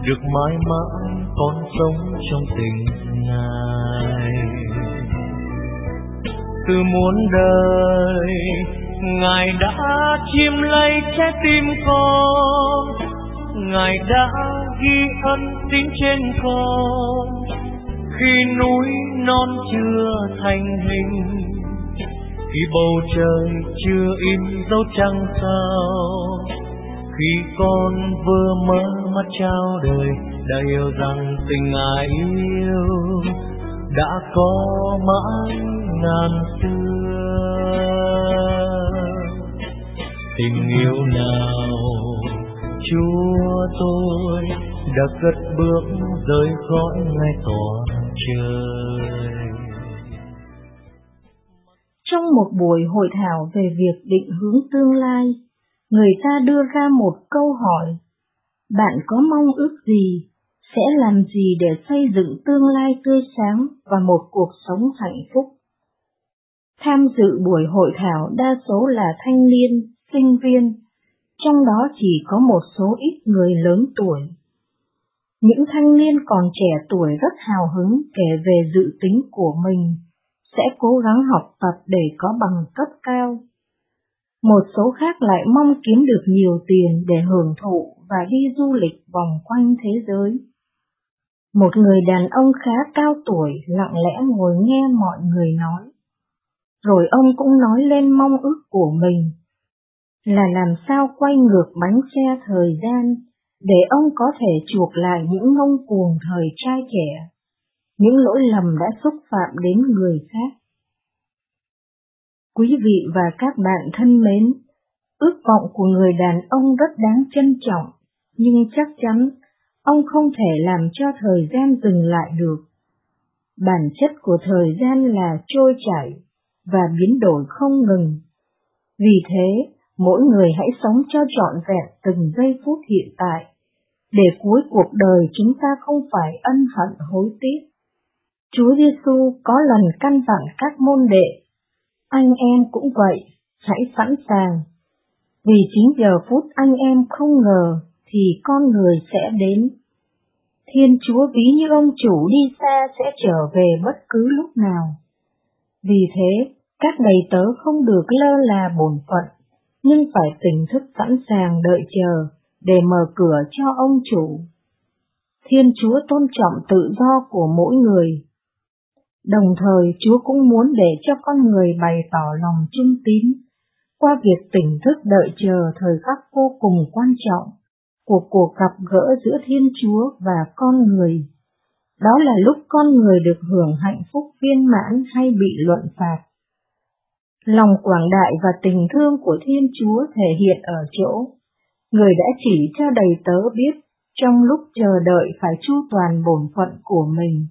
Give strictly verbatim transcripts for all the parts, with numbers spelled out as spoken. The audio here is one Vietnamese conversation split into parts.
được mãi mãi con sống trong tình Ngài. Từ muôn đời Ngài đã chiêm lấy trái tim con, Ngài đã ghi ân tín trên con. Khi núi non chưa thành hình, khi bầu trời chưa in dấu trăng sao, khi con vừa mở mắt chào đời, đã hiểu rằng tình Ngài yêu đã có mãi ngàn xưa. Tình yêu nào Chúa tôi đã cất bước rời khỏi ngay tòa trời. Trong một buổi hội thảo về việc định hướng tương lai, người ta đưa ra một câu hỏi: bạn có mong ước gì, sẽ làm gì để xây dựng tương lai tươi sáng và một cuộc sống hạnh phúc? Tham dự buổi hội thảo đa số là thanh niên, sinh viên, trong đó chỉ có một số ít người lớn tuổi. Những thanh niên còn trẻ tuổi rất hào hứng kể về dự tính của mình, sẽ cố gắng học tập để có bằng cấp cao. Một số khác lại mong kiếm được nhiều tiền để hưởng thụ và đi du lịch vòng quanh thế giới. Một người đàn ông khá cao tuổi lặng lẽ ngồi nghe mọi người nói. Rồi ông cũng nói lên mong ước của mình là làm sao quay ngược bánh xe thời gian để ông có thể chuộc lại những ngông cuồng thời trai trẻ, những lỗi lầm đã xúc phạm đến người khác. Quý vị và các bạn thân mến, ước vọng của người đàn ông rất đáng trân trọng, nhưng chắc chắn ông không thể làm cho thời gian dừng lại được. Bản chất của thời gian là trôi chảy và biến đổi không ngừng. Vì thế, mỗi người hãy sống cho trọn vẹn từng giây phút hiện tại, để cuối cuộc đời chúng ta không phải ân hận hối tiếc. Chúa Giêsu có lần căn dặn các môn đệ: anh em cũng vậy, hãy sẵn sàng, vì chính giờ phút anh em không ngờ thì con người sẽ đến. Thiên Chúa ví như ông chủ đi xa sẽ trở về bất cứ lúc nào. Vì thế, các đầy tớ không được lơ là bổn phận, nhưng phải tỉnh thức sẵn sàng đợi chờ để mở cửa cho ông chủ. Thiên Chúa tôn trọng tự do của mỗi người. Đồng thời Chúa cũng muốn để cho con người bày tỏ lòng trung tín qua việc tỉnh thức đợi chờ thời khắc vô cùng quan trọng của cuộc gặp gỡ giữa Thiên Chúa và con người. Đó là lúc con người được hưởng hạnh phúc viên mãn hay bị luận phạt. Lòng quảng đại và tình thương của Thiên Chúa thể hiện ở chỗ người đã chỉ cho đầy tớ biết trong lúc chờ đợi phải chu toàn bổn phận của mình.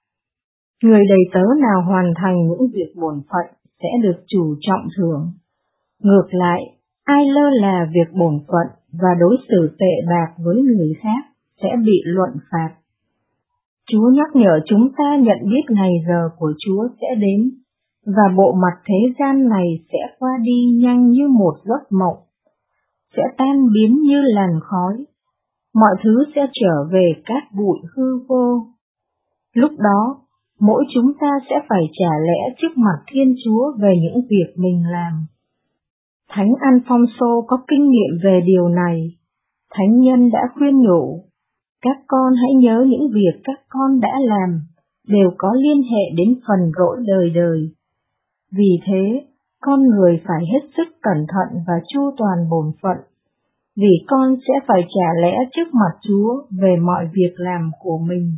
Người đầy tớ nào hoàn thành những việc bổn phận sẽ được chủ trọng thưởng. Ngược lại, ai lơ là việc bổn phận và đối xử tệ bạc với người khác sẽ bị luận phạt. Chúa nhắc nhở chúng ta nhận biết ngày giờ của Chúa sẽ đến, và bộ mặt thế gian này sẽ qua đi nhanh như một giấc mộng, sẽ tan biến như làn khói, mọi thứ sẽ trở về cát bụi hư vô. Lúc đó, mỗi chúng ta sẽ phải trả lẽ trước mặt Thiên Chúa về những việc mình làm. Thánh Alphonso có kinh nghiệm về điều này. Thánh nhân đã khuyên nhủ: các con hãy nhớ những việc các con đã làm đều có liên hệ đến phần rỗi đời đời. Vì thế, con người phải hết sức cẩn thận và chu toàn bổn phận, vì con sẽ phải trả lẽ trước mặt Chúa về mọi việc làm của mình.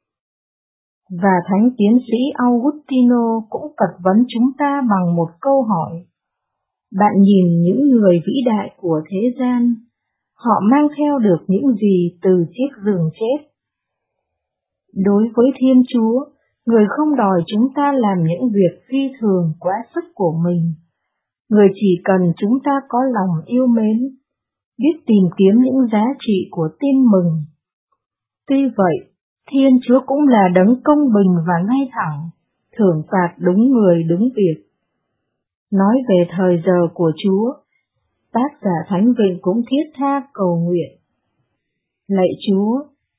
Và Thánh Tiến sĩ Augustino cũng cật vấn chúng ta bằng một câu hỏi. Bạn nhìn những người vĩ đại của thế gian, họ mang theo được những gì từ chiếc giường chết? Đối với Thiên Chúa, người không đòi chúng ta làm những việc phi thường quá sức của mình. Người chỉ cần chúng ta có lòng yêu mến, biết tìm kiếm những giá trị của tin mừng. Tuy vậy, Thiên Chúa cũng là đấng công bình và ngay thẳng, thưởng phạt đúng người đúng việc. Nói về thời giờ của Chúa, tác giả Thánh Vịnh cũng thiết tha cầu nguyện: lạy Chúa,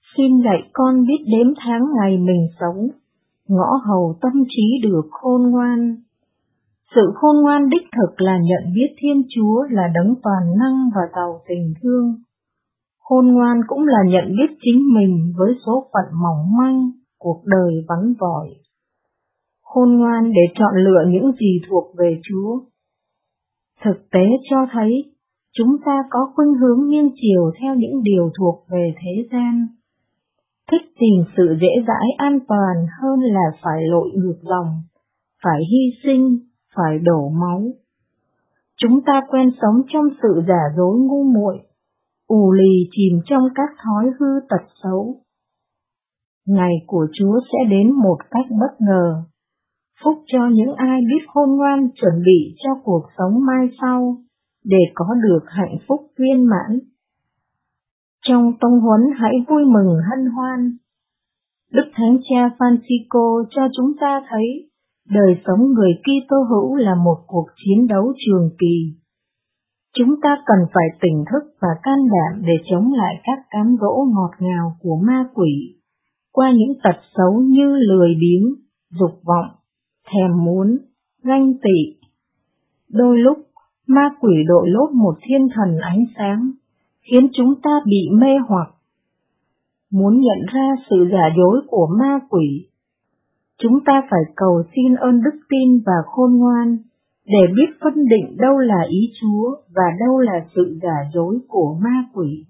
Xin dạy con biết đếm tháng ngày mình sống, ngõ hầu tâm trí được khôn ngoan. Sự khôn ngoan đích thực là nhận biết Thiên Chúa là đấng toàn năng và giàu tình thương. Khôn ngoan cũng là nhận biết chính mình với số phận mỏng manh, cuộc đời vắn vỏi. Khôn ngoan để chọn lựa những gì thuộc về Chúa. Thực tế cho thấy, chúng ta có khuynh hướng nghiêng chiều theo những điều thuộc về thế gian. Thích tìm sự dễ dãi an toàn hơn là phải lội ngược dòng, phải hy sinh, phải đổ máu. Chúng ta quen sống trong sự giả dối ngu muội, ù lì chìm trong các thói hư tật xấu. Ngày của Chúa sẽ đến một cách bất ngờ. Phúc cho những ai biết khôn ngoan chuẩn bị cho cuộc sống mai sau, để có được hạnh phúc viên mãn. Trong tông huấn hãy vui mừng hân hoan. Đức Thánh Cha Francisco cho chúng ta thấy đời sống người Kitô hữu là một cuộc chiến đấu trường kỳ. Chúng ta cần phải tỉnh thức và can đảm để chống lại các cám dỗ ngọt ngào của ma quỷ, qua những tật xấu như lười biếng, dục vọng, thèm muốn, ganh tị. Đôi lúc, ma quỷ đội lốt một thiên thần ánh sáng, khiến chúng ta bị mê hoặc. Muốn nhận ra sự giả dối của ma quỷ, chúng ta phải cầu xin ơn đức tin và khôn ngoan, để biết phân định đâu là ý Chúa và đâu là sự giả dối của ma quỷ.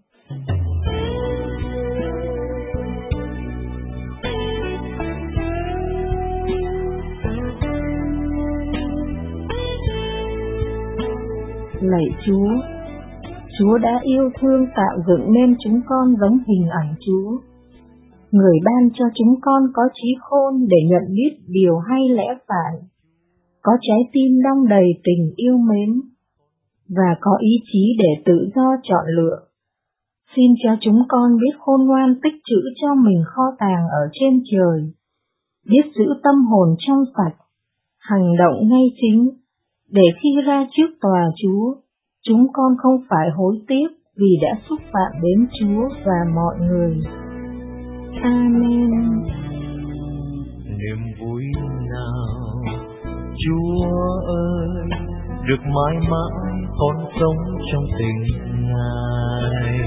Lạy Chúa, Chúa đã yêu thương tạo dựng nên chúng con giống hình ảnh Chúa. Người ban cho chúng con có trí khôn để nhận biết điều hay lẽ phải, có trái tim đong đầy tình yêu mến, và có ý chí để tự do chọn lựa. Xin cho chúng con biết khôn ngoan tích trữ cho mình kho tàng ở trên trời, biết giữ tâm hồn trong sạch, hành động ngay chính, để khi ra trước tòa Chúa, chúng con không phải hối tiếc vì đã xúc phạm đến Chúa và mọi người. Amen. Niềm vui nào, Chúa ơi, được mãi mãi con sống trong tình Ngài.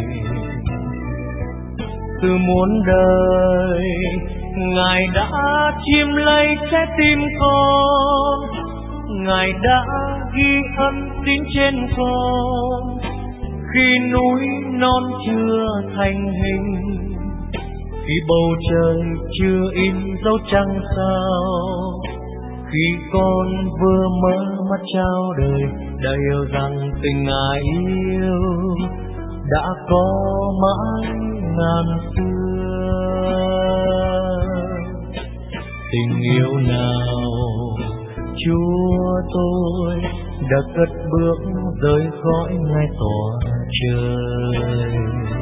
Từ muôn đời, Ngài đã chiêm lấy trái tim con, Ngài đã ghi ân tín trên con, khi núi non chưa thành hình, khi bầu trời chưa in dấu trăng sao, khi con vừa mở mắt chào đời, đã hiểu rằng tình Ngài yêu đã có mãi ngàn xưa. Tình yêu nào Chúa tôi đã cất bước rời khỏi ngai tỏa trời.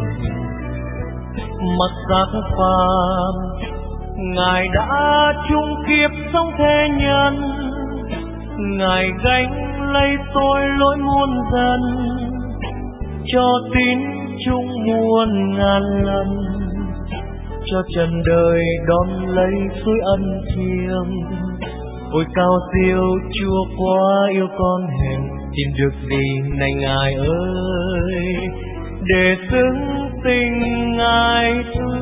Mặc xác phàm, Ngài đã chung kiếp sống thế nhân, Ngài gánh lấy tôi lỗi muôn dân, cho tín chúng muôn ngàn lần, cho trần đời đón lấy suối ân thiêng. Ôi cao siêu Chúa quá yêu con hèn, tìm được gì này Ngài ơi, để xứng tình Ngài thương.